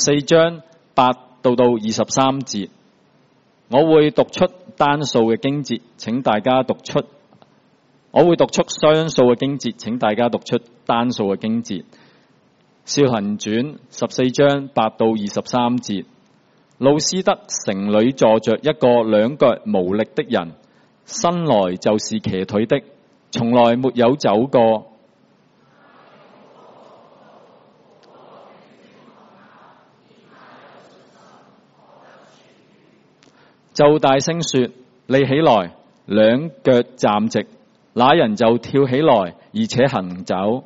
14章8到23節，我會讀出單數嘅經節，請大家讀出。我會讀出雙數嘅經節，請大家讀出單數嘅經節。使徒行傳14章8到23節，路斯德城裏坐着一個兩腳無力的人，生來就是瘸腿的，從來沒有走過。就大聲說：你起來，兩腳站直。那人就跳起來，而且行走。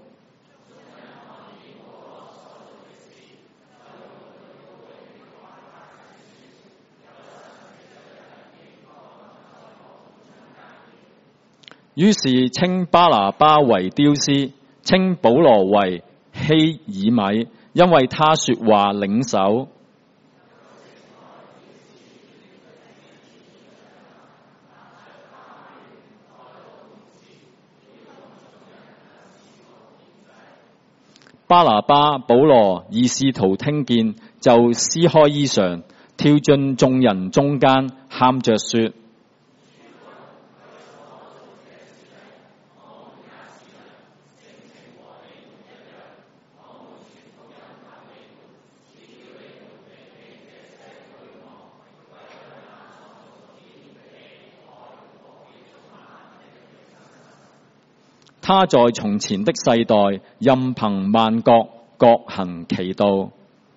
於是稱巴拿巴為丟斯，稱保羅為希爾米，因為他說話領首。巴拿巴、保羅二使徒聽見，就撕開衣裳，跳進眾人中間，喊着說：他在從前的世代，任憑萬國，各行其道。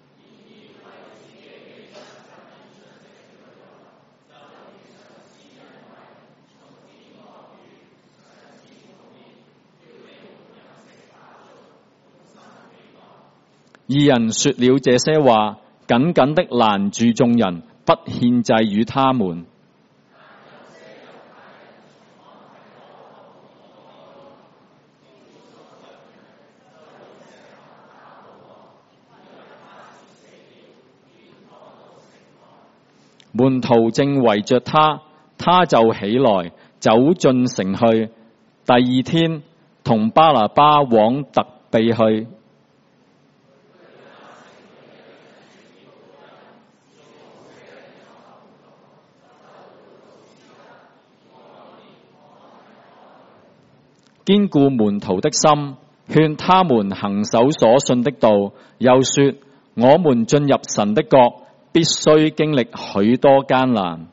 二人說了這些話，緊緊的攔住眾人，不獻祭與他們。門徒正圍着他，他就起來走進城去。第二天，同巴拿巴往特庇去。堅固門徒的心，勸他們行守所信的道，又說：我們進入神的國，必須經歷許多艱難。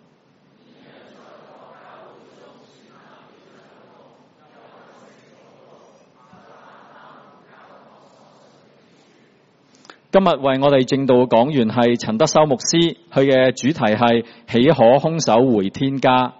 今日為我哋正道嘅講員係陳德修牧師，佢嘅主題係豈可空手回天家。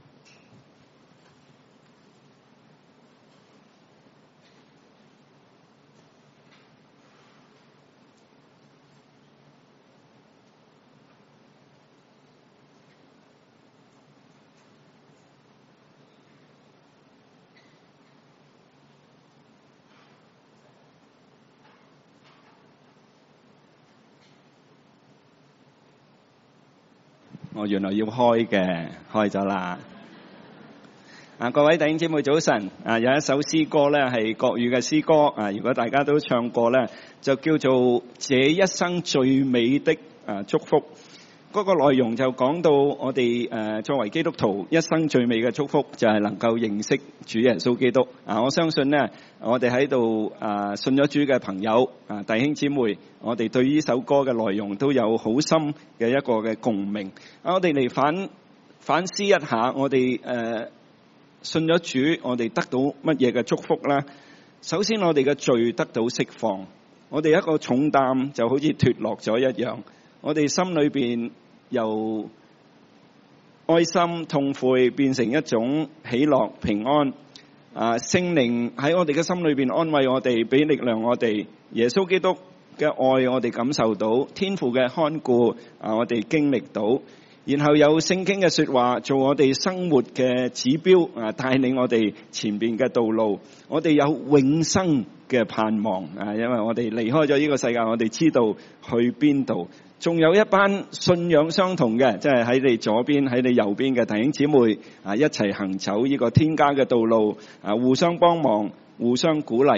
我原來要開嘅，開咗啦。各位弟兄姊妹早晨。有一首詩歌咧係國語嘅詩歌，如果大家都唱過咧，就叫做這一生最美的祝福。嗰個內容就講到我哋作為基督徒一生最美嘅祝福就係能夠認識主耶穌基督。我相信呢，我哋喺度信咗主嘅朋友弟兄姊妹，我哋對呢首歌嘅內容都有好深嘅一個嘅共鳴。我哋嚟反思一下，我哋信咗主，我哋得到乜嘢嘅祝福呢？首先我哋嘅罪得到釋放，我哋一個重擔就好似脫落咗一樣，我哋心裏邊由哀心痛悔變成一種喜樂平安。聖靈喺我哋嘅心裏邊安慰我哋，俾力量我哋。耶穌基督嘅愛我哋感受到，天父嘅看顧我哋經歷到。然後有聖經嘅說話做我哋生活嘅指標，帶領我哋前邊嘅道路。我哋有永生嘅盼望，因為我哋離開咗呢個世界，我哋知道去邊度。仲有一班信仰相同嘅，即係喺你左邊喺你右邊嘅弟兄姊妹，一齊行走呢個天家嘅道路，互相幫忙，互相鼓勵。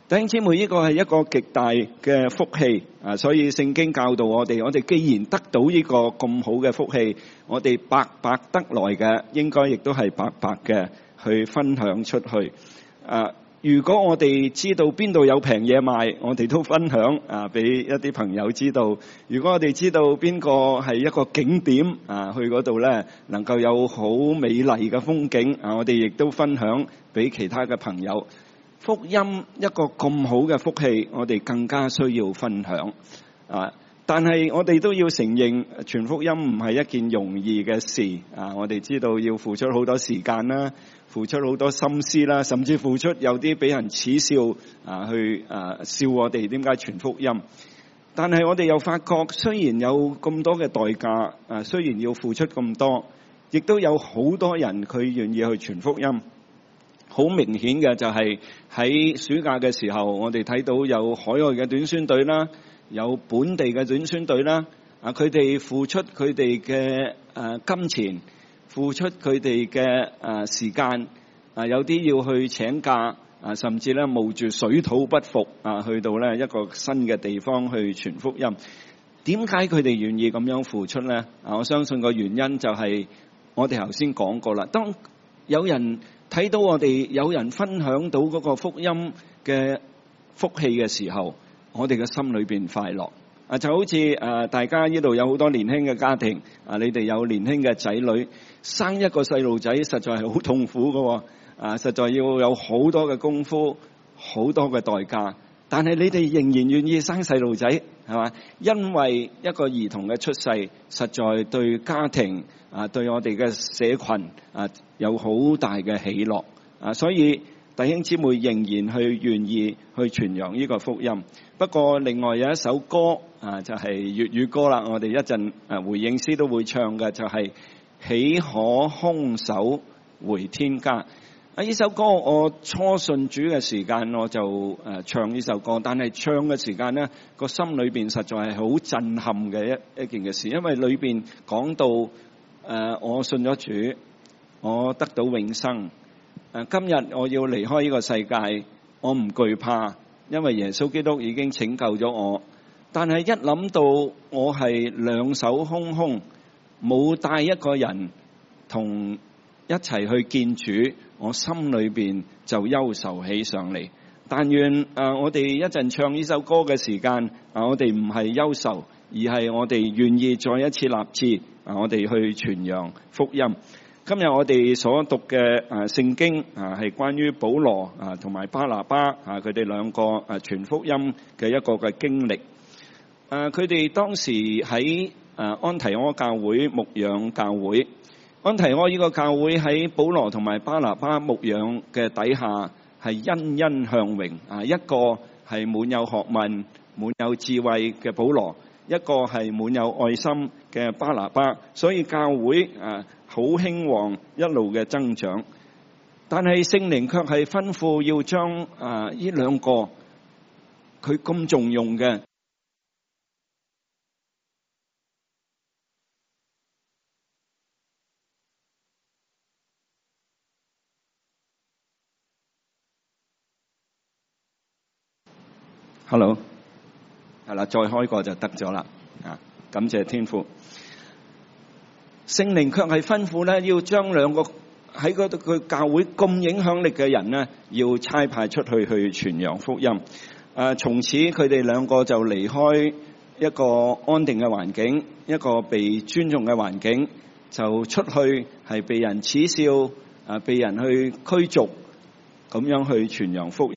弟兄姊妹，呢個係一個極大嘅福氣啊！所以聖經教導我哋既然得到呢個咁好嘅福氣，我哋白白得來嘅，應該亦都係白白嘅去分享出去啊！如果我哋知道邊度有平嘢賣，我哋都分享啊，俾一啲朋友知道。如果我哋知道邊個係一個景點啊，去嗰度咧能夠有好美麗嘅風景啊，我哋亦都分享俾其他嘅朋友。福音一個咁好嘅福氣，我哋更加需要分享啊！但係我哋都要承認，傳福音唔係一件容易嘅事啊！我哋知道要付出好多時間啦，付出好多心思啦，甚至付出有啲俾人恥笑啊，去笑我哋點解傳福音。但係我哋又發覺，雖然有咁多嘅代價啊，雖然要付出咁多，亦都有好多人佢願意去傳福音。好明顯嘅就係喺暑假嘅時候，我哋睇到有海外嘅短宣隊啦，有本地嘅短宣隊啦，啊佢哋付出佢哋嘅金錢，付出佢哋嘅時間，啊有啲要去請假，啊甚至咧冒住水土不服啊去到咧一個新嘅地方去傳福音。點解佢哋願意咁樣付出咧？啊我相信個原因就係我哋頭先講過啦。當有人睇到我哋有人分享到嗰個福音嘅福氣嘅時候，我哋嘅心裏邊快樂啊！就好似大家呢度有好多年輕嘅家庭啊，你哋有年輕嘅仔女，生一個細路仔實在係好痛苦㗎啊！實在要有好多嘅功夫，好多嘅代價，但係你哋仍然願意生細路仔，係嘛？因為一個兒童嘅出世，實在對家庭啊，對我哋嘅社群啊，有好大嘅喜樂啊！所以弟兄姊妹仍然去願意去傳揚呢個福音。不過另外有一首歌啊，就係粵語歌啦，我哋一陣回應詩都會唱嘅，就係豈可空手回天家。啊！呢首歌我初信主嘅時間我就唱呢首歌，但係唱嘅時間咧，個心裏邊實在係好震撼嘅一件嘅事，因為裏邊講到我信咗主，我得到永生。今日我要離開呢個世界，我唔懼怕，因為耶穌基督已經拯救咗我。但係一諗到我係兩手空空，冇帶一個人同一齊去見主，我心裏邊就憂愁起上嚟。但願我哋一陣唱呢首歌嘅時間，我哋唔係憂愁，而係我哋願意再一次立志，我哋去傳揚福音。今日我哋所讀嘅聖經係關於保羅同埋巴拿巴佢哋兩個傳福音嘅一個嘅經歷。佢哋當時喺安提阿教會牧養教會。安提阿呢個教會喺保羅同埋巴拿巴牧養嘅底下係欣欣向榮啊！一個係滿有學問、滿有智慧嘅保羅，一個係滿有愛心嘅巴拿巴，所以教會好興旺，一路嘅增長。但係聖靈卻係吩咐要將呢兩個佢咁重用嘅。Hello， 係啦，再開個就得咗啦。感謝天父。聖靈卻係吩咐咧，要將兩個喺嗰度佢教會咁影響力嘅人咧，要差派出去傳揚福音。從此佢哋兩個就離開一個安定嘅環境，一個被尊重嘅環境，就出去係被人恥笑，被人去驅逐，咁樣去傳揚福音。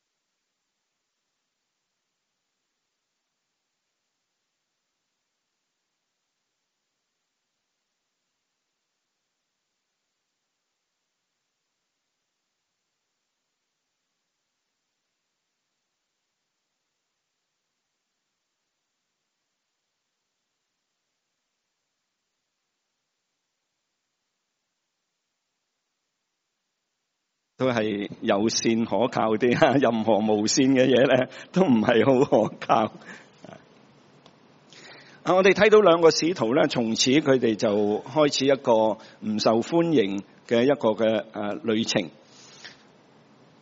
都係有線可靠啲，任何無線嘅嘢咧都唔係好可靠。我哋睇到兩個使徒咧，從此佢哋就開始一個唔受歡迎嘅一個嘅旅程。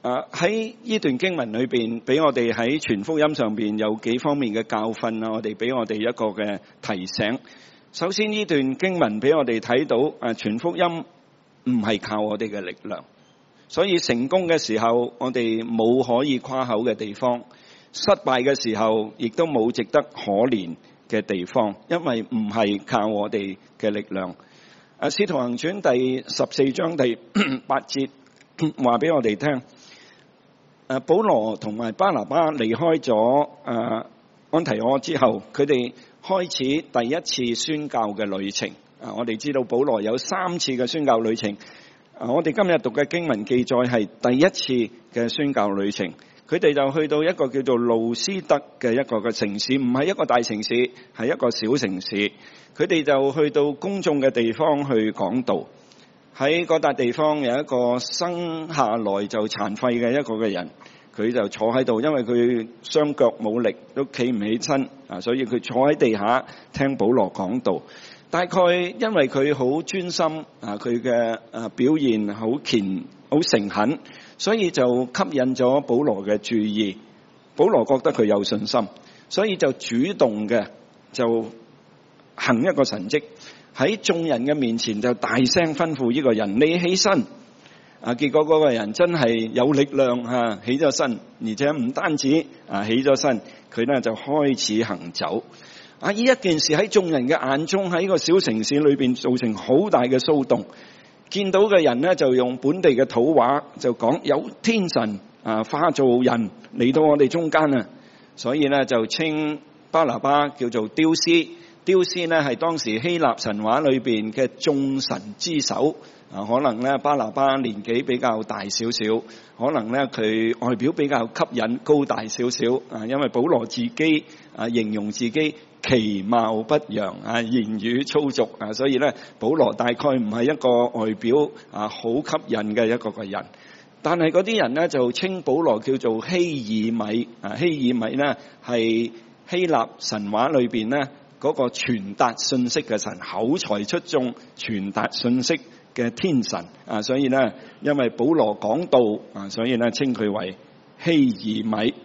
喺呢段經文裏邊，俾我哋喺傳福音上邊有幾方面嘅教訓啊，我哋俾我哋一個嘅提醒。首先呢段經文俾我哋睇到，傳福音唔係靠我哋嘅力量，所以成功嘅時候我哋冇可以誇口嘅地方，失敗嘅時候亦都冇值得可憐嘅地方，因為唔係靠我哋嘅力量。使徒行傳第14章第8節話俾我哋聽，保羅同埋巴拿巴離開咗安提阿之後，佢哋開始第一次宣教嘅旅程。我哋知道保羅有3次嘅宣教旅程。我哋今日讀嘅經文記載係第一次嘅宣教旅程。佢哋就去到一個叫做路斯德嘅一個嘅城市，唔係一個大城市，係一個小城市。佢哋就去到公眾嘅地方去講道。喺嗰笪地方有一個生下來就殘廢嘅一個嘅人，佢就坐喺度，因為佢雙腳冇力，都企唔起身，所以佢坐喺地下聽保羅講道。大概因為佢好專心，佢嘅表現好好誠懇，所以就吸引咗保羅嘅注意。保羅覺得佢有信心，所以就主動嘅就行一個神蹟，喺眾人嘅面前就大聲吩咐呢個人：你起身。結果嗰個人真係有力量起咗身，而且唔單止起咗身，佢呢就開始行走。呢一件事喺眾人嘅眼中，喺個小城市裏邊造成好大嘅騷動。見到嘅人呢，就用本地嘅土話就講：有天神化做人嚟到我哋中間啊！所以呢，就稱巴拿巴叫做丟斯。丟斯呢係當時希臘神話裏邊嘅眾神之首。可能呢巴拿巴年紀比較大少少，可能呢佢外表比較吸引，高大少少。因為保羅自己形容自己其貌不揚，言語粗俗，所以呢保羅大概唔係一個外表好吸引嘅一個個人。但係嗰啲人呢就稱保羅叫做希爾米。希爾米呢係希臘神話裏邊呢嗰個傳達信息嘅神，口才出眾，傳達信息嘅天神。所以呢因為保羅講道，所以呢稱佢為希爾米。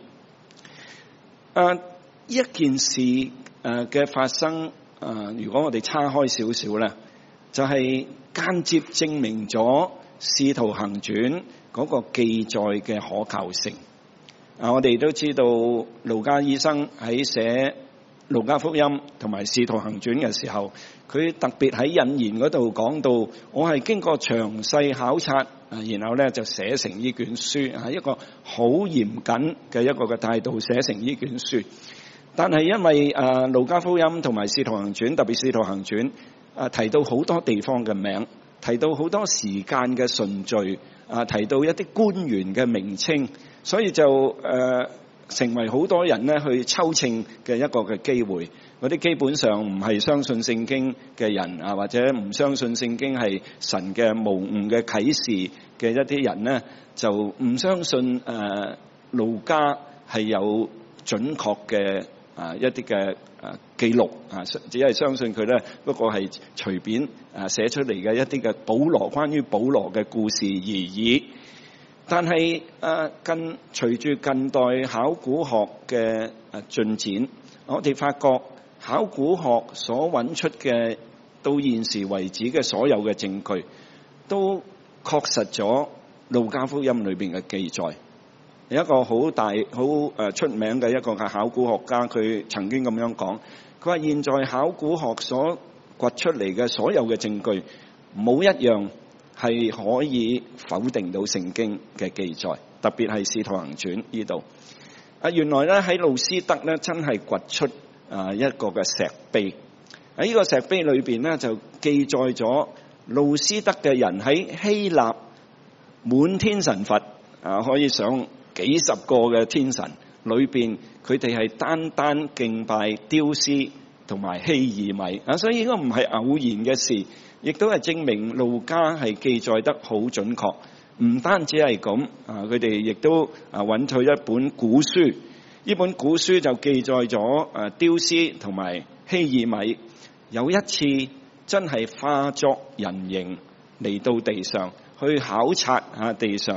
一件事嘅發生，如果我哋叉開少少咧，就係間接證明咗使徒行傳嗰個記載嘅可靠性。我哋都知道路加醫生喺寫路加福音同埋使徒行傳嘅時候，佢特別喺引言嗰度講到，我係經過詳細考察，然後咧就寫成呢卷書，一個好嚴謹嘅一個嘅態度寫成呢卷書。但係因為路加福音同埋使徒行傳，特別使徒行傳提到好多地方嘅名，提到好多時間嘅順序，提到一啲官員嘅名稱，所以就成為好多人咧去抽秤嘅一個嘅機會。嗰啲基本上唔係相信聖經嘅人，或者唔相信聖經係神嘅無誤嘅啟示嘅一啲人咧，就唔相信路加係有準確嘅一啲嘅記錄，只係相信佢咧不過係隨便寫出嚟嘅一啲嘅關於保羅嘅故事而已。但係隨住近代考古學嘅進展，我哋發覺考古學所揾出嘅到現時為止嘅所有嘅證據，都確實咗路加福音裏邊嘅記載。有一個好出名嘅一個考古學家，佢曾經咁樣講，佢話現在考古學所掘出嚟嘅所有嘅證據，冇一樣係可以否定到聖經嘅記載，特別係使徒行傳呢度。原來咧喺路斯德咧真係掘出一個嘅石碑。喺呢個石碑裏邊咧就記載咗路斯德嘅人喺希臘滿天神佛，可以上幾十個嘅天神裏邊，佢哋係單單敬拜丟斯同埋希爾米。所以呢個唔係偶然嘅事，亦都係證明路加係記載得好準確。唔單止係咁，佢哋亦都揾到一本古書。呢本古書就記載咗丟斯同埋希爾米有一次真係化作人形嚟到地上去考察地上，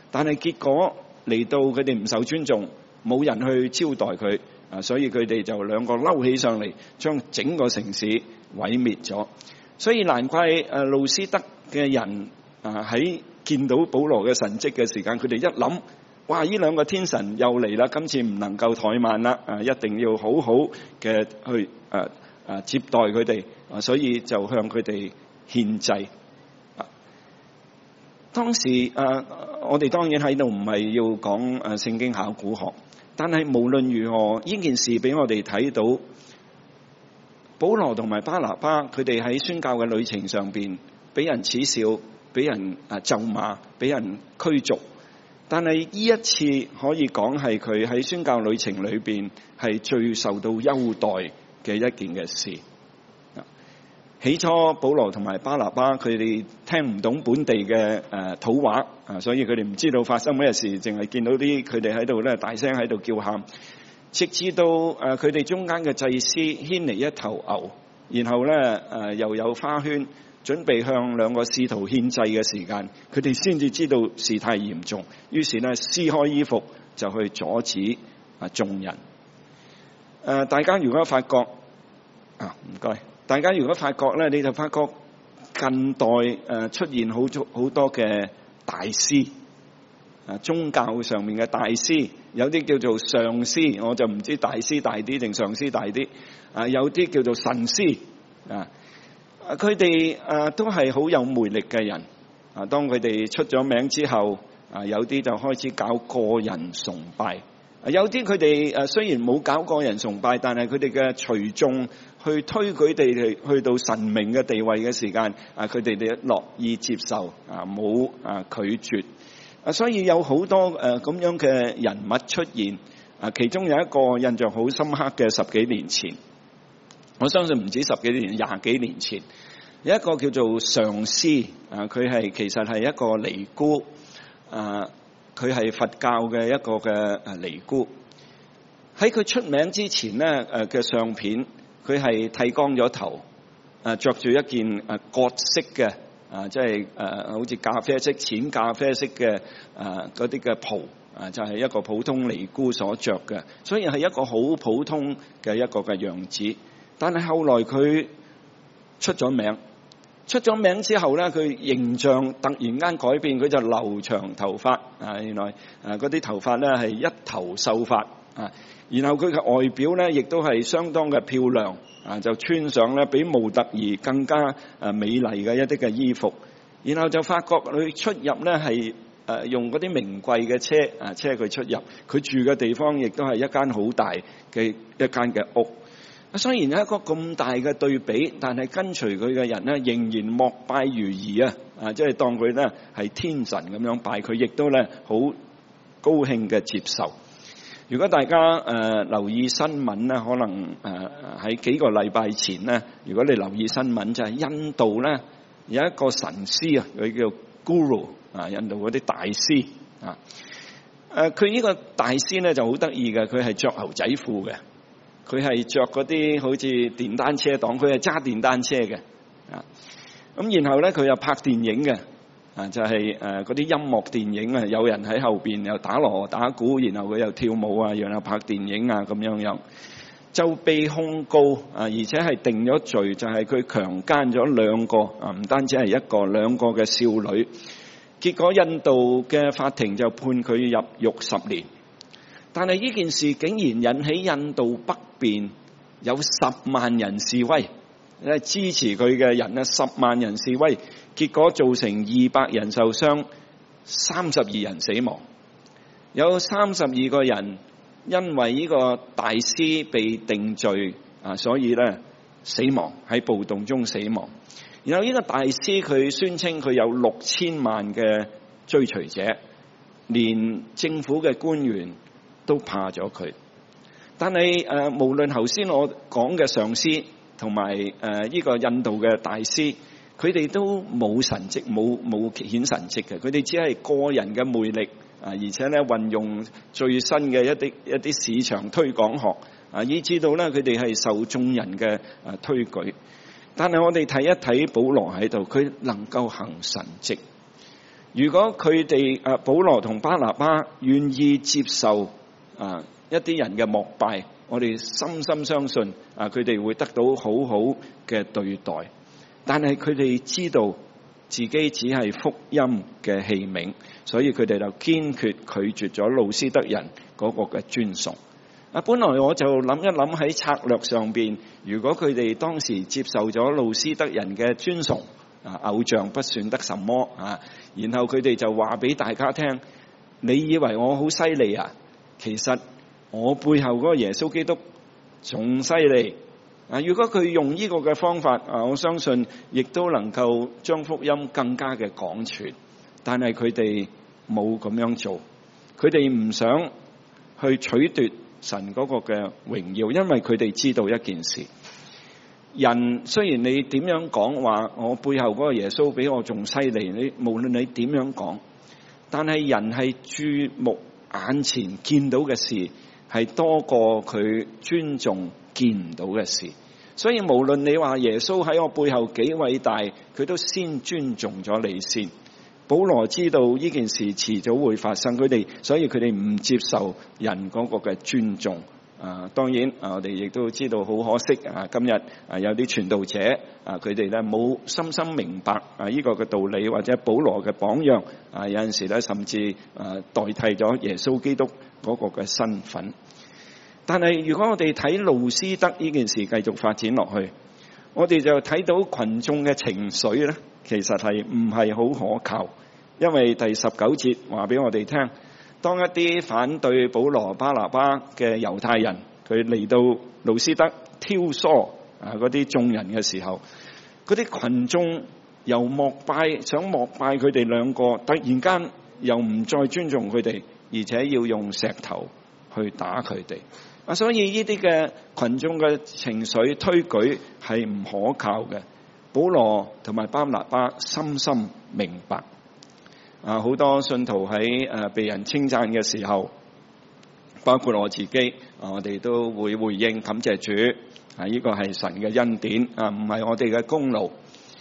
但係結果嚟到佢哋唔受尊重，冇人去招待佢所以佢哋就兩個嬲起上嚟，將整個城市毀滅咗。所以難怪路斯德嘅人喺見到保羅嘅神蹟嘅時間，佢哋一諗，哇！呢兩個天神又嚟啦，今次唔能夠怠慢啦，一定要好好嘅去接待佢哋，所以就向佢哋獻祭。當時我哋當然喺度唔係要講聖經考古學，但係無論如何，呢件事俾我哋睇到保羅同埋巴拿巴佢哋喺宣教嘅旅程上邊，俾人恥笑，俾人咒罵，俾人驅逐。但係呢一次可以講係佢喺宣教旅程裏邊係最受到優待嘅一件嘅事。起初保羅同埋巴拿巴佢哋聽唔懂本地嘅土話所以佢哋唔知道發生咩事，淨係見到啲佢哋喺度咧大聲喺度叫喊，直至到佢哋中間嘅祭司牽嚟一頭牛，然後咧又有花圈，準備向兩個使徒獻祭嘅時間，佢哋先至知道事態嚴重，於是咧撕開衣服就去阻止眾人。大家如果發覺唔該，大家如果發覺咧，你就發覺近代出現好多嘅大師宗教上面嘅大師，有啲叫做上師，我就唔知大師大啲定上師大啲有啲叫做神師佢哋都係好有魅力嘅人當佢哋出咗名之後有啲就開始搞個人崇拜，有啲佢哋雖然冇搞個人崇拜，但係佢哋嘅隨眾去推佢哋去到神明嘅地位嘅時間佢哋樂意接受冇拒絕所以有好多咁樣嘅人物出現其中有一個印象好深刻嘅10幾年前，我相信唔止10幾年，20幾年前有一個叫做上師佢其實係一個尼姑佢係佛教嘅一個嘅尼姑。喺佢出名之前咧嘅相片，佢係剃光咗頭着住一件各色嘅即係好似咖啡色淺咖啡色嘅嗰啲嘅袍就係一個普通尼姑所着嘅，所以係一個好普通嘅一個嘅樣子。但係後來佢出咗名之後咧，佢形象突然間改變，佢就留長頭髮原來嗰啲頭髮咧係一頭秀髮然後佢嘅外表咧亦都係相當嘅漂亮就穿上咧比模特兒更加美麗嘅一啲嘅衣服，然後就發覺佢出入咧係用嗰啲名貴嘅車佢出入，佢住嘅地方亦都係一間好大嘅一間嘅屋。雖然有一個咁大嘅對比，但係跟隨佢嘅人咧仍然膜拜如儀即係當佢咧係天神咁樣拜佢，亦都咧好高興嘅接受。如果大家留意新聞咧，可能喺幾個禮拜前咧，如果你留意新聞就係印度咧有一個神師佢叫 Guru 印度嗰啲大師佢呢個大師咧就好得意嘅，佢係着牛仔褲嘅，佢係着嗰啲好似電單車黨，佢係揸電單車嘅咁然後咧佢又拍電影嘅就係嗰啲音樂電影有人喺後邊又打鑼打鼓，然後佢又跳舞然後拍電影咁樣就被控告而且係定咗罪，就係佢強姦咗兩個唔單止係一個兩個嘅少女。結果印度嘅法庭就判佢入獄10年。但係呢件事竟然引起印度北邊有10萬人示威，支持佢嘅人10萬人示威，結果造成200人受傷，32人死亡，有32個人因為呢個大師被定罪所以咧死亡，喺暴動中死亡。然後呢個大師佢宣稱佢有6000萬嘅追隨者，連政府嘅官員都怕咗佢。但係無論頭先我講嘅上師同埋呢個印度嘅大師，佢哋都冇神蹟，冇顯神蹟嘅，佢哋只係個人嘅魅力而且咧運用最新嘅一啲市場推廣學以至到咧佢哋係受眾人嘅推舉。但係我哋睇一睇保羅喺度，佢能夠行神蹟。 如果佢哋保羅同巴拿巴願意接受一啲人嘅膜拜，我哋深深相信佢哋會得到好好嘅對待。但係佢哋知道自己只係福音嘅器皿，所以佢哋就堅決拒絕咗路斯德人嗰個嘅尊崇。本來我就諗一諗喺策略上邊，如果佢哋當時接受咗路斯德人嘅尊崇，偶像不算得什麼然後佢哋就話俾大家聽，你以為我好犀利啊？其實我背後嗰個耶穌基督仲犀利。如果佢用呢個嘅方法，我相信亦都能夠將福音更加嘅廣傳。但係佢哋冇咁樣做，佢哋唔想去取奪神嗰個嘅榮耀，因為佢哋知道一件事，人雖然你點樣講話，我背後嗰個耶穌比我仲犀利，你無論你點樣講，但係人係注目眼前見到嘅事，係多過佢尊重見唔到嘅事。所以無論你話耶穌喺我背後幾偉大，佢都先尊重咗你先。保羅知道呢件事遲早會發生，所以佢哋唔接受人嗰個嘅尊重。當然我哋亦都知道好可惜今日有啲傳道者佢哋咧冇深深明白呢個嘅道理，或者保羅嘅榜樣有陣時咧甚至代替咗耶穌基督嗰個嘅身份。但係如果我哋睇路斯德呢件事繼續發展落去，我哋就睇到群眾嘅情緒咧，其實係唔係好可靠。因為第19節話俾我哋聽，當一啲反對保羅巴拿巴嘅猶太人，佢嚟到路斯德挑唆嗰啲眾人嘅時候，嗰啲群眾又想膜拜佢哋兩個，突然間又唔再尊重佢哋，而且要用石頭去打佢哋。所以呢啲嘅群眾嘅情緒推舉係唔可靠嘅。保羅同埋巴拿巴深深明白。好多信徒喺被人稱讚嘅時候，包括我自己，我哋都會回應感謝主。呢個係神嘅恩典，唔係我哋嘅功勞。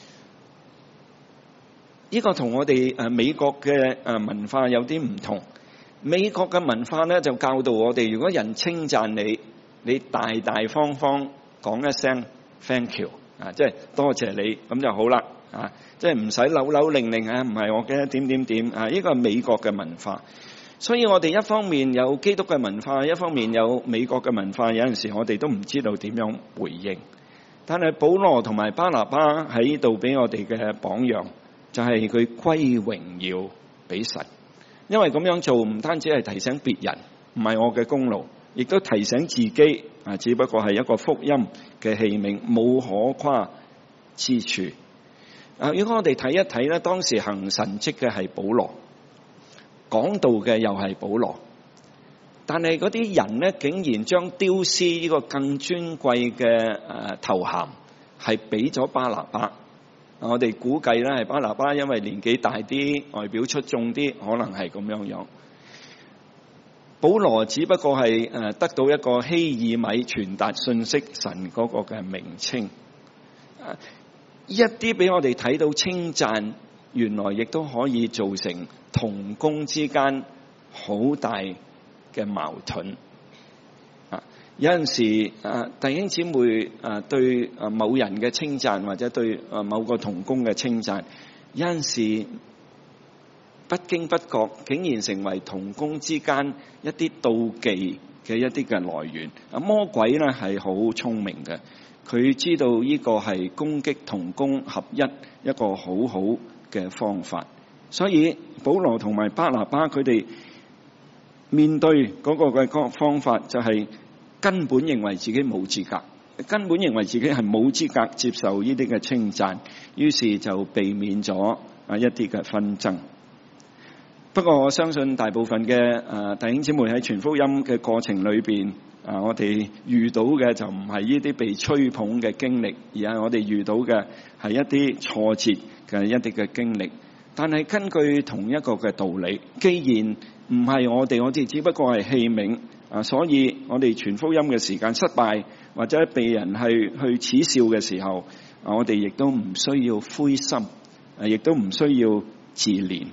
呢個同我哋美國嘅文化有啲唔同。美國嘅文化咧就教導我哋，如果人稱讚你，你大大方方講一聲 thank you 即係多謝你，咁就好啦即係唔使扭扭擰擰唔係我嘅點點點呢個係美國嘅文化。所以我哋一方面有基督嘅文化，一方面有美國嘅文化，有陣時我哋都唔知道點樣回應。但係保羅同埋巴拿巴喺度俾我哋嘅榜樣，就係佢歸榮耀俾神。因為咁樣做唔單止係提醒別人，唔係我嘅功勞，亦都提醒自己只不過係一個福音嘅器皿，冇可誇之處。如果我哋睇一睇咧，當時行神蹟嘅係保羅，講道嘅又係保羅，但係嗰啲人咧竟然將丟斯呢個更尊貴嘅頭銜係俾咗巴拿巴。我哋估計咧係巴拿巴因為年紀大啲，外表出眾啲，可能係咁樣。保羅只不過係得到一個希爾米傳達信息神嗰個嘅名稱。一啲俾我哋睇到稱讚，原來亦都可以造成同工之間好大嘅矛盾。有陣時弟兄姊妹對某人嘅稱讚，或者對某個同工嘅稱讚，有陣時不經不覺竟然成為同工之間一啲妒忌嘅一啲嘅來源。魔鬼咧係好聰明嘅，佢知道呢個係攻擊同工合一個好好嘅方法。所以保羅同埋巴拿巴佢哋面對嗰個嘅方法就係根本認為自己冇資格，根本認為自己係冇資格接受呢啲嘅稱讚，於是就避免咗一啲嘅紛爭。不過我相信大部分嘅弟兄姊妹喺傳福音嘅過程裏邊，我哋遇到嘅就唔係呢啲被吹捧嘅經歷，而係我哋遇到嘅係一啲挫折嘅一啲嘅經歷。但係根據同一個嘅道理，既然唔係我哋只不過係器皿。所以我哋傳福音嘅時間失敗，或者被人去恥笑嘅時候，我哋亦都唔需要灰心，亦都唔需要自憐。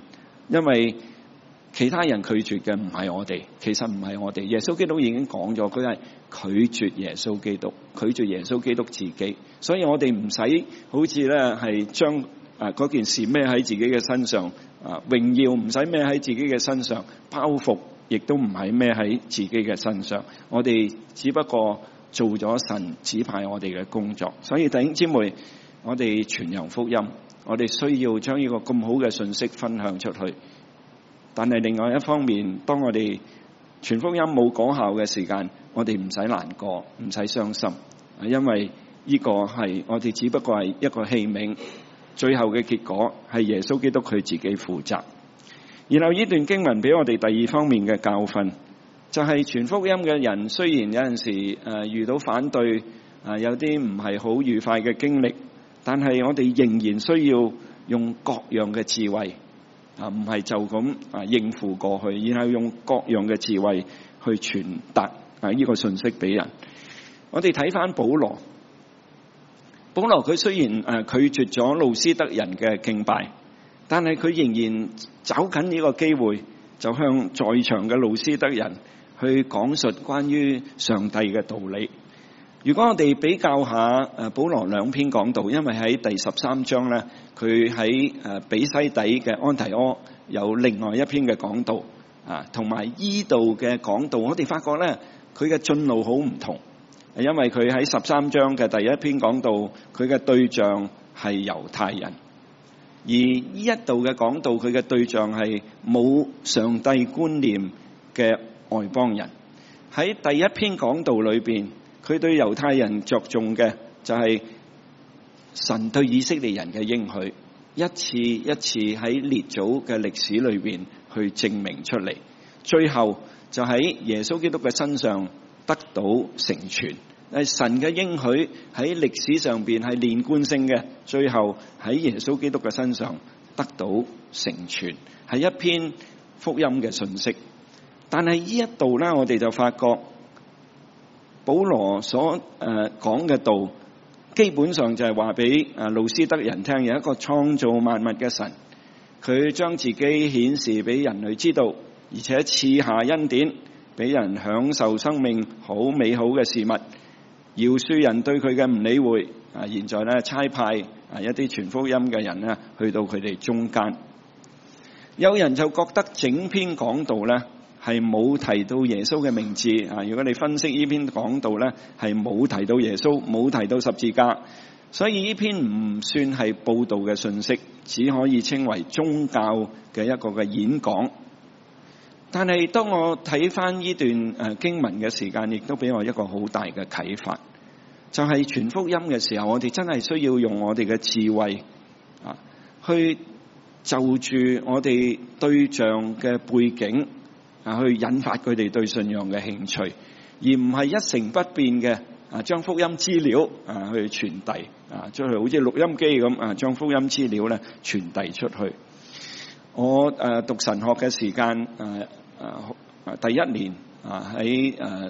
因為其他人拒絕嘅唔係我哋，其實唔係我哋。耶穌基督已經講咗，佢係拒絕耶穌基督，拒絕耶穌基督自己。所以我哋唔使好似咧係將嗰件事孭喺自己嘅身上，榮耀唔使孭喺自己嘅身上，包袱亦都唔係孭喺自己嘅身上。我哋只不過做咗神指派我哋嘅工作。所以弟兄姊妹，我哋傳揚福音，我哋需要將呢個咁好嘅信息分享出去。但係另外一方面，當我哋傳福音冇果效嘅時間，我哋唔使難過，唔使傷心，因為呢個係我哋只不過係一個器皿，最後嘅結果係耶穌基督佢自己負責。然後呢段經文俾我哋第二方面嘅教訓，就係傳福音嘅人雖然有陣時遇到反對，有啲唔係好愉快嘅經歷，但係我哋仍然需要用各樣嘅智慧。唔係就咁應付過去，然後用各樣嘅智慧去傳達呢個信息俾人。我哋睇翻保羅佢雖然拒絕咗路斯德人嘅敬拜，但係佢仍然找緊呢個機會，就向在場嘅路斯德人去講述關於上帝嘅道理。如果我哋比較下保羅兩篇講道，因為喺第13章咧，佢喺比西底嘅安提阿有另外一篇嘅講道，同埋依度嘅講道，我哋發覺咧佢嘅進路好唔同，因為佢喺13章嘅第一篇講道，佢嘅對象係猶太人，而呢一度嘅講道，佢嘅對象係冇上帝觀念嘅外邦人。喺第一篇講道裏邊，佢對猶太人着重嘅就係神對以色列人嘅應許，一次一次喺列祖嘅歷史裏邊去證明出嚟，最後就喺耶穌基督嘅身上得到成全。神嘅應許喺歷史上邊係連貫性嘅，最後喺耶穌基督嘅身上得到成全，係一篇福音嘅信息。但係呢一度咧，我哋就發覺保羅所講嘅道，基本上就係話俾路斯德人聽，有一個創造萬物嘅神，佢將自己顯示俾人類知道，而且賜下恩典俾人享受生命好美好嘅事物，饒恕人對佢嘅唔理會。現在咧差派一啲傳福音嘅人咧去到佢哋中間，有人就覺得整篇講道咧係冇提到耶穌嘅名字。如果你分析呢篇講道咧，係冇提到耶穌，冇提到十字架，所以呢篇唔算係佈道嘅信息，只可以稱為宗教嘅一個嘅演講。但係當我睇翻呢段經文嘅時間，亦都俾我一個好大嘅啟發，就係傳福音嘅時候，我哋真係需要用我哋嘅智慧去就住我哋對象嘅背景去引發佢哋對信仰嘅興趣，而唔係一成不變嘅將福音資料去傳遞出去，好似錄音機咁將福音資料咧傳遞出去。我讀神學嘅時間第一年喺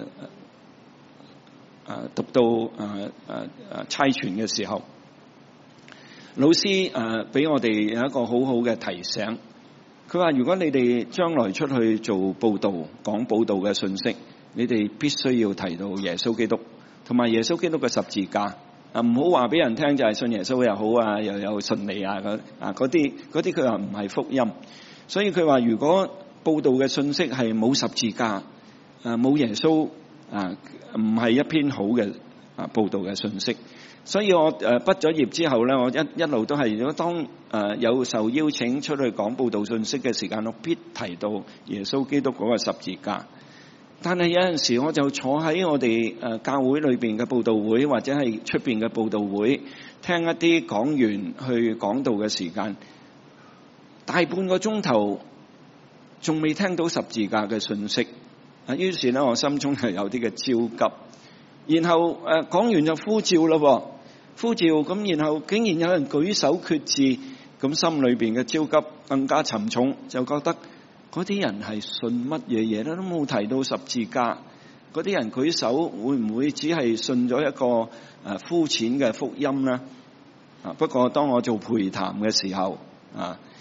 讀到差傳嘅時候，老師俾我哋有一個好好嘅提醒。佢話如果你哋將來出去做報道，講報道嘅信息，你哋必須要提到耶穌基督同埋耶穌基督嘅十字架。唔好話俾人聽就係信耶穌又好又有順利嗰啲佢話唔係福音。所以佢話如果報道嘅信息係冇十字架冇耶穌唔係一篇好嘅報道嘅信息。所以我畢咗業之後咧，我一路都係，如果當有受邀請出去講報道信息嘅時間，我必提到耶穌基督嗰個十字架。但係有陣時我就坐喺我哋教會裏邊嘅報道會，或者係出邊嘅報道會，聽一啲講員去講道嘅時間，大半個鐘頭仲未聽到十字架嘅信息。於是咧我心中係有啲嘅焦急，然後講完就呼召咯，呼召咁，然後竟然有人舉手決志，咁心裏邊嘅焦急更加沉重，就覺得嗰啲人係信乜嘢嘢咧，都冇提到十字架。嗰啲人舉手會唔會只係信咗一個膚淺嘅福音呢？不過當我做陪談嘅時候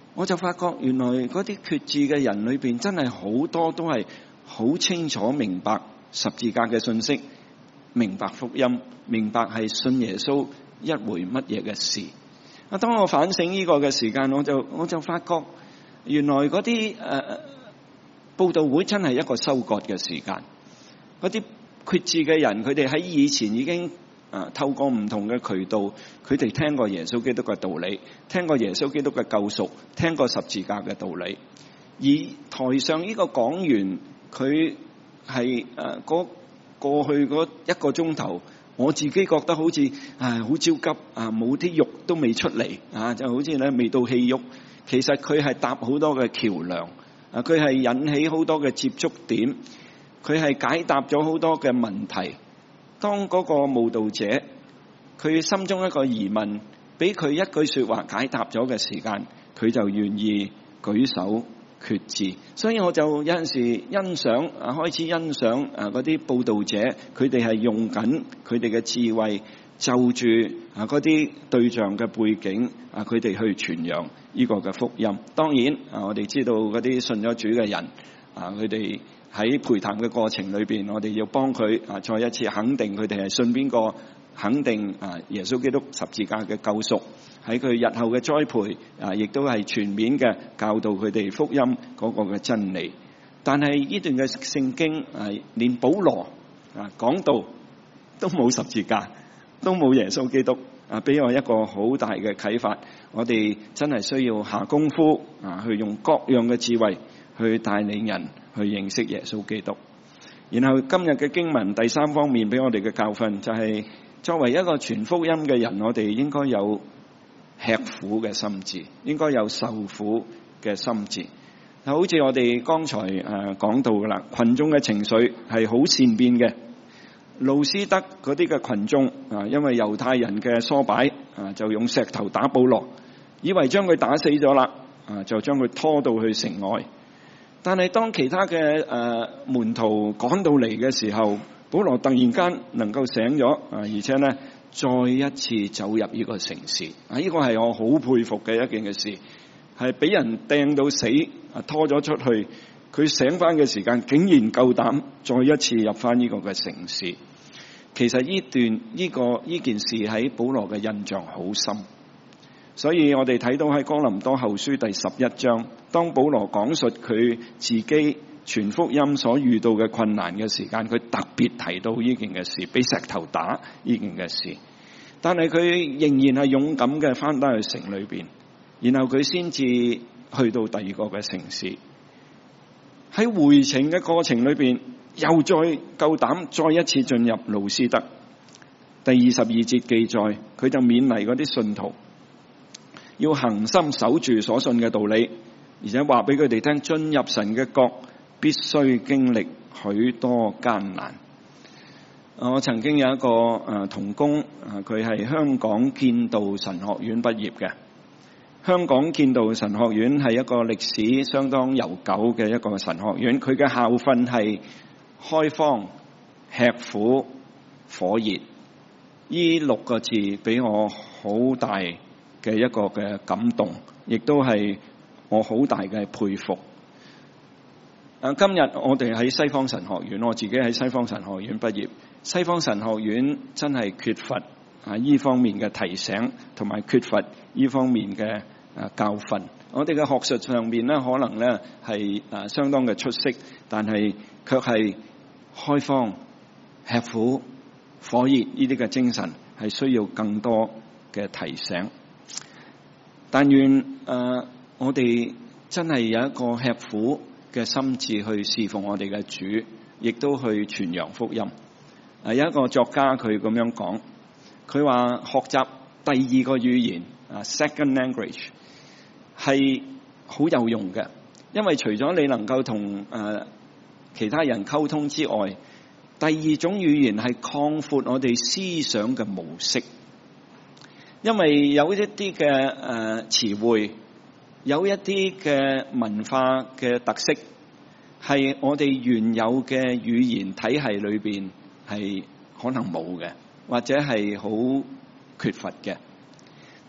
我就發覺原來嗰啲決志嘅人裏邊真係好多都係好清楚明白十字架嘅信息，明白福音，明白係信耶穌一回乜嘢嘅事。當我反省呢個嘅時間，我就發覺原來嗰啲佈道會真係一個收割嘅時間。嗰啲決志嘅人，佢哋喺以前已經透過唔同嘅渠道，佢哋聽過耶穌基督嘅道理，聽過耶穌基督嘅救贖，聽過十字架嘅道理。而台上呢個講員，佢係過去嗰一個鐘頭，我自己覺得好似好焦急冇啲肉都未出嚟就好似咧未到戲肉。其實佢係搭好多嘅橋梁，佢係引起好多嘅接觸點，佢係解答咗好多嘅問題。當嗰個慕道者佢心中一個疑問，俾佢一句說話解答咗嘅時間，佢就願意舉手決志。所以我就有陣時欣賞開始欣賞嗰啲佈道者，佢哋係用緊佢哋嘅智慧，就住嗰啲對象嘅背景佢哋去傳揚呢個嘅福音。當然我哋知道嗰啲信咗主嘅人佢哋喺陪談嘅過程裏邊，我哋要幫佢再一次肯定佢哋係信邊個，肯定耶穌基督十字架嘅救贖，喺佢日後嘅栽培亦都係全面嘅教導佢哋福音嗰個嘅真理。但係呢段嘅聖經連保羅講道都冇十字架，都冇耶穌基督俾我一個好大嘅啟發。我哋真係需要下功夫去用各樣嘅智慧去帶領人去認識耶穌基督。然後今日嘅經文第三方面俾我哋嘅教訓就係，作為一個傳福音嘅人，我哋應該有吃苦嘅心志，應該有受苦嘅心志。好似我哋剛才講到噶啦，群眾嘅情緒係好善變嘅。路斯德嗰啲嘅群眾因為猶太人嘅唆擺就用石頭打保羅，以為將佢打死咗啦就將佢拖到去城外。但係當其他嘅門徒趕到嚟嘅時候，保羅突然間能夠醒咗而且咧再一次走入呢個城市呢個係我好佩服嘅一件嘅事，係俾人掟到死拖咗出去，佢醒翻嘅時間竟然夠膽再一次入翻呢個嘅城市。其實呢件事喺保羅嘅印象好深，所以我哋睇到喺哥林多後書第11章，當保羅講述佢自己傳福音所遇到嘅困難嘅時間，佢特別提到呢件嘅事，俾石頭打呢件嘅事。但係佢仍然係勇敢嘅翻返去城裏邊，然後佢先至去到第二個嘅城市。喺回程嘅過程裏邊，又再夠膽再一次進入路斯德。第22節記載，佢就勉勵嗰啲信徒要恆心守住所信嘅道理，而且話俾佢哋聽，進入神嘅國必須經歷許多艱難。我曾經有一個同工，佢係香港建道神學院畢業嘅。香港建道神學院係一個歷史相當悠久嘅一個神學院，佢嘅校訓係開荒、吃苦、火熱。呢6個字俾我好大嘅一個嘅感動，亦都係我好大嘅佩服。今日我哋喺西方神學院，我自己喺西方神學院畢業。西方神學院真係缺乏呢方面嘅提醒，同埋缺乏呢方面嘅教訓。我哋嘅學術上面咧，可能咧係相當嘅出色，但係卻係開荒、吃苦、火熱呢啲嘅精神係需要更多嘅提醒。但願我哋真係有一個吃苦嘅心志去侍奉我哋嘅主，亦都去傳揚福音。有一個作家佢咁樣講，佢話學習第二個語言second language 係好有用嘅，因為除咗你能夠同其他人溝通之外，第二種語言係擴闊我哋思想嘅模式。因為有一啲嘅詞彙，有一啲嘅文化嘅特色，係我哋原有嘅語言體系裏邊係可能冇嘅，或者係好缺乏嘅。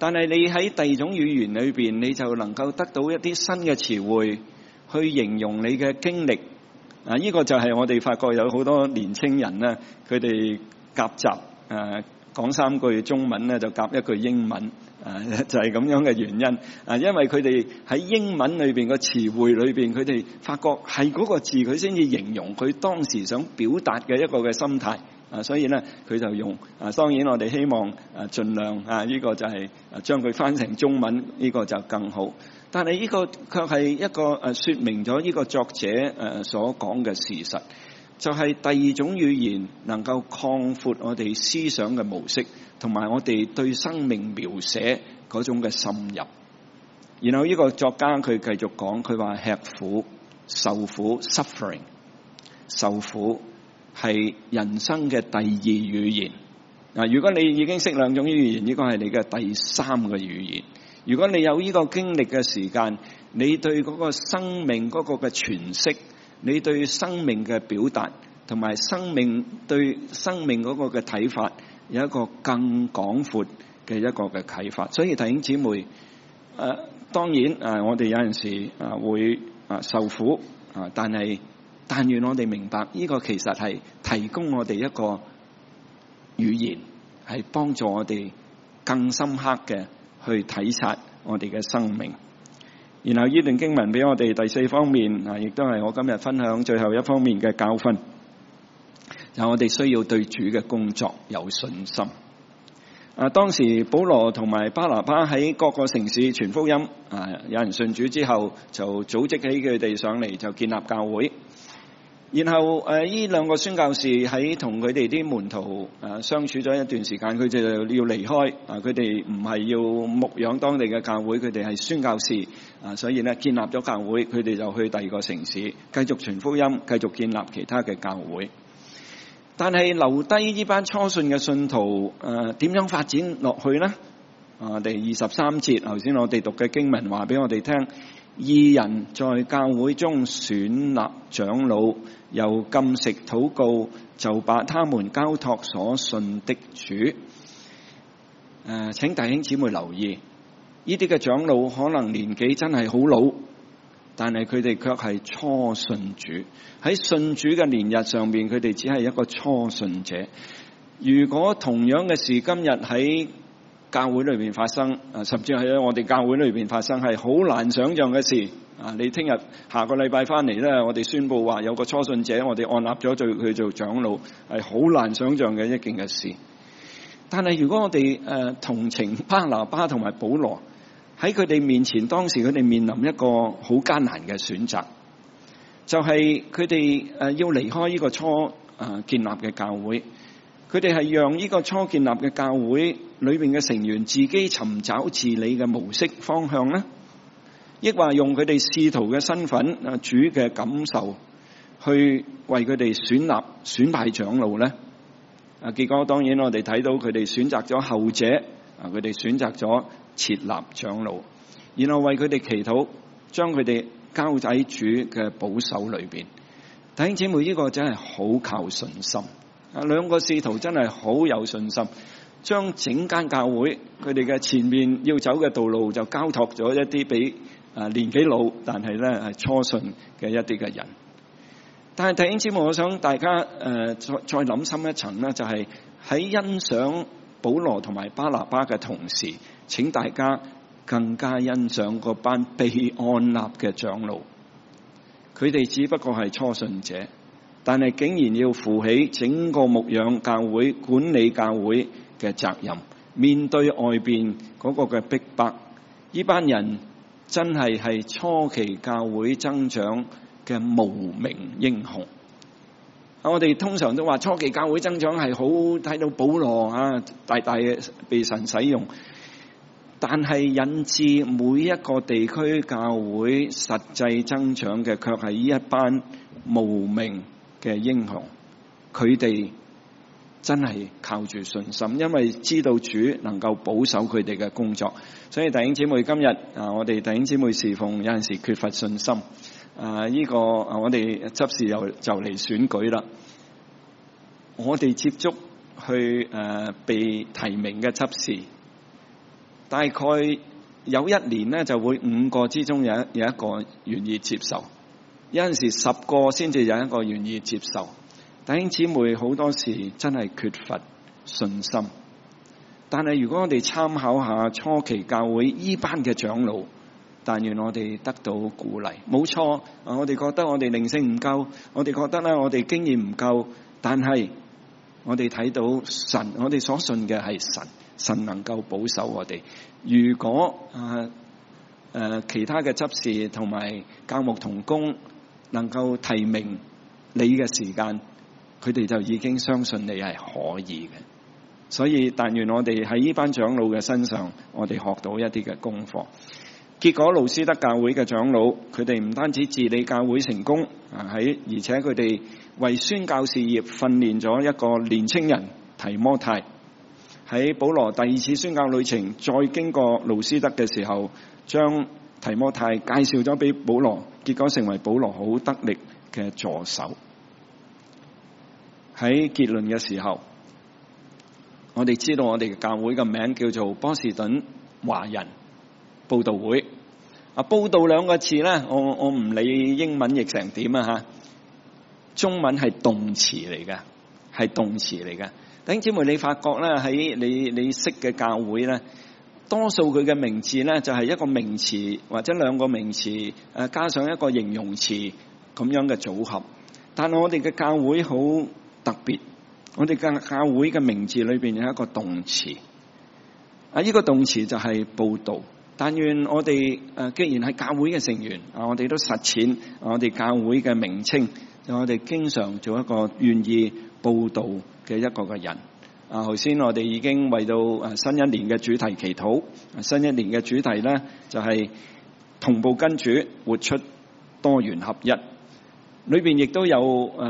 但係你喺第二種語言裏邊，你就能夠得到一啲新嘅詞彙去形容你嘅經歷。呢個就係我哋發覺有好多年青人咧，佢哋夾雜講3句中文咧，就夾1句英文，就係咁樣嘅原因。因為佢哋喺英文裏邊個詞彙裏邊，佢哋發覺係嗰個字佢先至形容佢當時想表達嘅一個嘅心態。所以咧佢就用。當然我哋希望盡量呢個就係將佢翻成中文，呢個就更好。但係呢個卻係一個說明咗呢個作者所講嘅事實，就係第二種語言能夠擴闊我哋思想嘅模式，同埋我哋對生命描寫嗰種嘅深入。然後呢個作家佢繼續講，佢話吃苦、受苦 suffering， 受苦係人生嘅第二語言。如果你已經識2種語言，呢個係你嘅第3個語言。如果你有呢個經歷嘅時間，你對嗰個生命嗰個嘅詮釋，你對生命嘅表達，同埋對生命嗰個嘅睇法，有一個更廣闊嘅一個嘅啟發。所以弟兄姊妹，當然我哋有陣時會受苦，但願我哋明白呢個其實係提供我哋一個語言，係幫助我哋更深刻嘅去體察我哋嘅生命。然後呢段經文俾我哋第4方面，亦都係我今日分享最後一方面嘅教訓，就我哋需要對主嘅工作有信心。當時保羅同埋巴拿巴喺各個城市傳福音，有人信主之後就組織起佢哋上嚟，就建立教會。然後呢2個宣教士喺同佢哋啲門徒相處咗一段時間，佢哋就要離開。佢哋唔係要牧養當地嘅教會，佢哋係宣教士。所以咧建立咗教會，佢哋就去第2個城市繼續傳福音，繼續建立其他嘅教會。但係留低呢班初信嘅信徒點樣發展落去呢？第23節頭先我哋讀嘅經文話俾我哋聽，義人在教會中選立長老，又禁食禱告，就把他們交託所信的主。請弟兄姊妹留意，呢啲嘅長老可能年紀真係好老，但係佢哋卻係初信主。喺信主嘅年日上面，佢哋只係一個初信者。如果同樣嘅事今日喺教會裏面發生，甚至喺我哋教會裏面發生，係好難想象嘅事。你聽日下個禮拜翻嚟咧，我哋宣布話有個初信者，我哋按立咗佢做長老，係好難想象嘅一件嘅事。但係如果我哋同情巴拿巴同埋保羅，喺佢哋面前，當時佢哋面臨一個好艱難嘅選擇，就係佢哋要離開呢個初建立嘅教會。佢哋係讓呢個初建立嘅教會裏面嘅成員自己尋找治理嘅模式方向呢，抑或用佢哋使徒嘅身份主嘅感受去為佢哋選派長老呢？結果當然我哋睇到佢哋選擇咗後者，佢哋選擇咗設立長老，然後為佢哋祈禱，將佢哋交喺主嘅保守裏邊。弟兄姊妹，呢個真係好靠信心。2個使徒真係好有信心，將整間教會佢哋嘅前面要走嘅道路就交託咗一啲比年紀老但係咧係初信嘅一啲嘅人。但係弟兄姊妹，我想大家再諗深一層咧，就係喺欣賞保羅同埋巴拿巴嘅同時，請大家更加欣賞嗰班被按立嘅長老。佢哋只不過係初信者，但係竟然要負起整個牧養教會、管理教會嘅責任，面對外邊嗰個嘅逼迫，呢班人真係初期教會增長嘅無名英雄。我哋通常都話初期教會增長係好睇到保羅大大被神使用，但係引致每一個地區教會實際增長嘅卻係呢一班無名嘅英雄。佢哋真係靠住信心，因為知道主能夠保守佢哋嘅工作。所以弟兄姊妹，今日我哋弟兄姊妹侍奉有陣時缺乏信心。我哋執事就嚟選舉啦。我哋接觸去被提名嘅執事， 大概有一年咧就會5個之中有一個願意接受，有陣時10個先至有一個願意接受。弟兄姊妹好多時真係缺乏信心，但係如果我哋參考下初期教會依班嘅長老，但願我哋得到鼓勵。冇錯，我哋覺得我哋靈性唔夠，我哋覺得咧我哋經驗唔夠，但係我哋睇到神，我哋所信嘅係神，神能夠保守我哋。如果其他嘅執事同埋教牧同工能夠提名你嘅時間，佢哋就已經相信你係可以嘅。所以但願我哋喺呢班長老嘅身上，我哋學到一啲嘅功課。結果路斯德教會嘅長老，佢哋唔單止治理教會成功，而且佢哋為宣教事業訓練咗一個年青人提摩太。喺保羅第2次宣教旅程再經過路斯德嘅時候，將提摩太介紹咗俾保羅，結果成為保羅好得力嘅助手。喺結論嘅時候，我哋知道我哋嘅教會嘅名叫做波士頓華人佈道會。佈道2個字咧，我唔理英文譯成點啊，中文係動詞嚟嘅，係動詞嚟嘅。弟兄姊妹，你發覺咧喺你識嘅教會咧，多數佢嘅名字咧就係一個名詞或者2個名詞加上一個形容詞咁樣嘅組合。但係我哋嘅教會好特別，我哋嘅教會嘅名字裏邊有一個動詞，呢個動詞就係佈道。但願我哋既然係教會嘅成員，我哋都實踐我哋教會嘅名稱，我哋經常做一個願意佈道嘅一個嘅人。頭先我哋已經為到新一年嘅主題祈禱，新一年嘅主題咧就係同步跟主活出多元合一。裏邊亦都有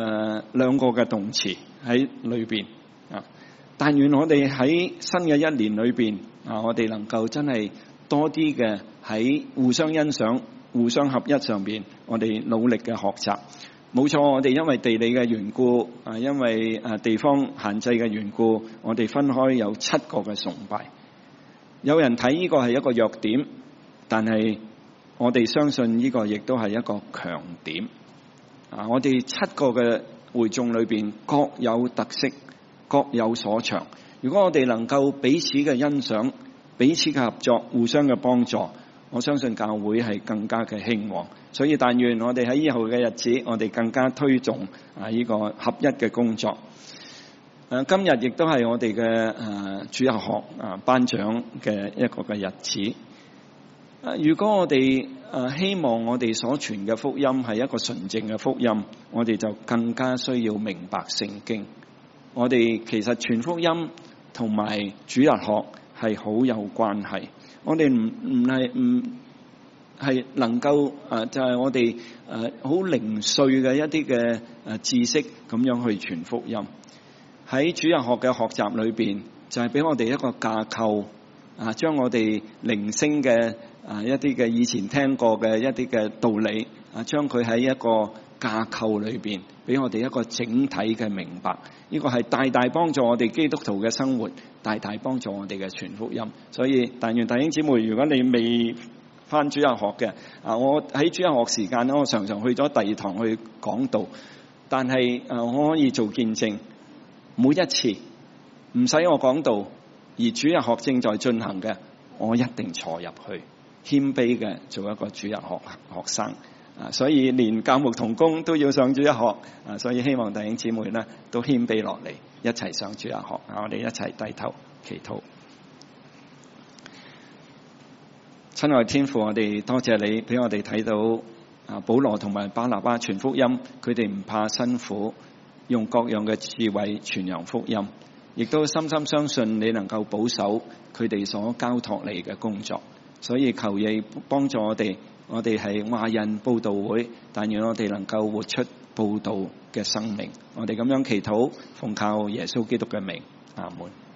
2個嘅動詞喺裏邊。但願我哋喺新嘅一年裏邊，我哋能夠真係多啲嘅喺互相欣賞、互相合一上邊，我哋努力嘅學習。冇錯，我哋因為地理嘅緣故，因為地方限制嘅緣故，我哋分開有7個嘅崇拜。有人睇呢個係一個弱點，但係我哋相信呢個亦都係一個強點。我哋7個嘅會眾裏邊各有特色，各有所長。如果我哋能夠彼此嘅欣賞、彼此嘅合作、互相嘅幫助，我相信教會係更加嘅興旺。所以但願我哋喺以後嘅日子，我哋更加推崇呢個合一嘅工作。今日亦都係我哋嘅主日學頒獎嘅一個嘅日子。如果我哋希望我哋所傳嘅福音係一個純正嘅福音，我哋就更加需要明白聖經。我哋其實傳福音同埋主日學係好有關係。我哋唔係能夠就係我哋好零碎嘅一啲嘅知識咁樣去傳福音。喺主日學嘅學習裏邊，就係俾我哋一個架構，將我哋靈性嘅一啲嘅以前聽過嘅一啲嘅道理，將佢喺一個架構裏邊，俾我哋一個整體嘅明白。呢個係大大幫助我哋基督徒嘅生活，大大幫助我哋嘅傳福音。所以但願弟兄姊妹，如果你未返主日學嘅，我喺主日學時間咧，我常常去咗第2堂去講道，但係我可以做見證，每一次唔使我講道，而主日學正在進行嘅，我一定坐入去，謙卑嘅做一個主日學生。所以連教牧同工都要上主日學，所以希望弟兄姊妹咧都謙卑落嚟，一齊上主日學。我哋一齊低頭祈禱。親愛天父，我哋多謝你俾我哋睇到保羅同埋巴拿巴傳福音，佢哋唔怕辛苦，用各樣嘅智慧傳揚福音，亦都深深相信你能夠保守佢哋所交託你嘅工作。所以求你幫助我哋係華人佈道會，但願我哋能夠活出佈道嘅生命。我哋咁樣祈禱，奉靠耶穌基督嘅名，阿門。